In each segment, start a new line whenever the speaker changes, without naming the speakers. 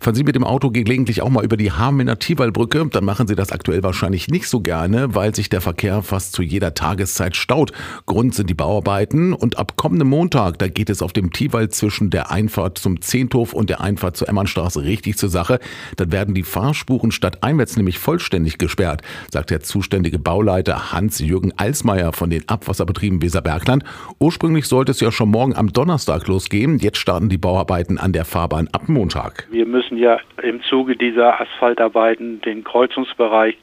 Fahren Sie mit dem Auto gelegentlich auch mal über die Hamelner-Tiwal-Brücke? Dann machen Sie das aktuell wahrscheinlich nicht so gerne, weil sich der Verkehr fast zu jeder Tageszeit staut. Grund sind die Bauarbeiten und ab kommendem Montag, da geht es auf dem Tiwal zwischen der Einfahrt zum Zehnthof und der Einfahrt zur Emmernstraße richtig zur Sache. Dann werden die Fahrspuren stadteinwärts nämlich vollständig gesperrt, sagt der zuständige Bauleiter Hans-Jürgen Alsmeier von den Abwasserbetrieben Weserbergland. Ursprünglich sollte es ja schon morgen am Donnerstag losgehen. Jetzt starten die Bauarbeiten an der Fahrbahn ab Montag.
Wir müssen ja im Zuge dieser Asphaltarbeiten den Kreuzungsbereich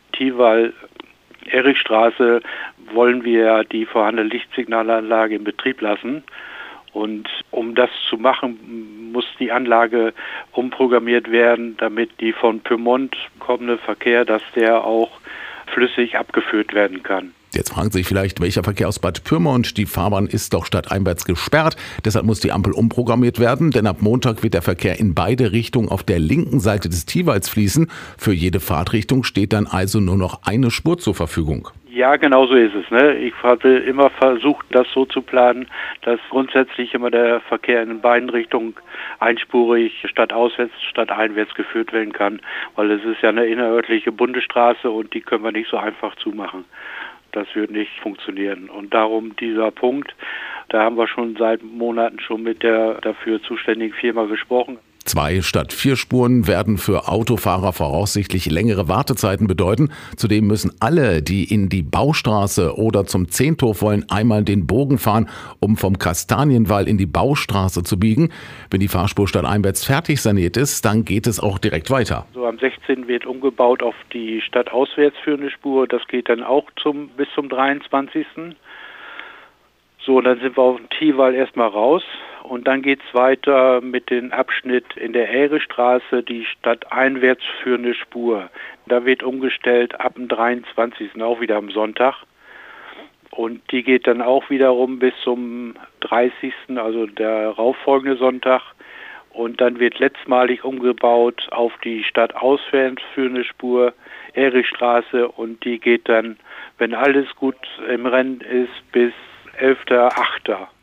Tiwal-Erichstraße wollen wir die vorhandene Lichtsignalanlage in Betrieb lassen. Und um das zu machen, muss die Anlage umprogrammiert werden, damit die von Pyrmont kommende Verkehr, dass der auch flüssig abgeführt werden kann.
Jetzt fragen Sie sich vielleicht, welcher Verkehr aus Bad Pyrmont? Die Fahrbahn ist doch stadteinwärts gesperrt. Deshalb muss die Ampel umprogrammiert werden, denn ab Montag wird der Verkehr in beide Richtungen auf der linken Seite des Tiwals fließen. Für jede Fahrtrichtung steht dann also nur noch eine Spur zur Verfügung.
Ja, genau so ist es. Ich hatte immer versucht, das so zu planen, dass grundsätzlich immer der Verkehr in beiden Richtungen einspurig stadtauswärts, stadteinwärts geführt werden kann, weil es ist ja eine innerörtliche Bundesstraße und die können wir nicht so einfach zumachen. Das wird nicht funktionieren. Und darum dieser Punkt, da haben wir schon seit Monaten schon mit der dafür zuständigen Firma gesprochen.
2 statt 4 Spuren werden für Autofahrer voraussichtlich längere Wartezeiten bedeuten. Zudem müssen alle, die in die Baustraße oder zum Zehnthof wollen, einmal den Bogen fahren, um vom Kastanienwall in die Baustraße zu biegen. Wenn die Fahrspur stadteinwärts fertig saniert ist, dann geht es auch direkt weiter.
So am 16. wird umgebaut auf die stadtauswärts führende Spur. Das geht dann auch bis zum 23. So, dann sind wir auf dem Tiwal erstmal raus. Und dann geht es weiter mit dem Abschnitt in der Erichstraße, die stadteinwärts führende Spur. Da wird umgestellt ab dem 23. auch wieder am Sonntag. Und die geht dann auch wiederum bis zum 30., also der darauffolgende Sonntag. Und dann wird letztmalig umgebaut auf die stadtauswärts führende Spur Erichstraße. Und die geht dann, wenn alles gut im Rennen ist, bis 11.8.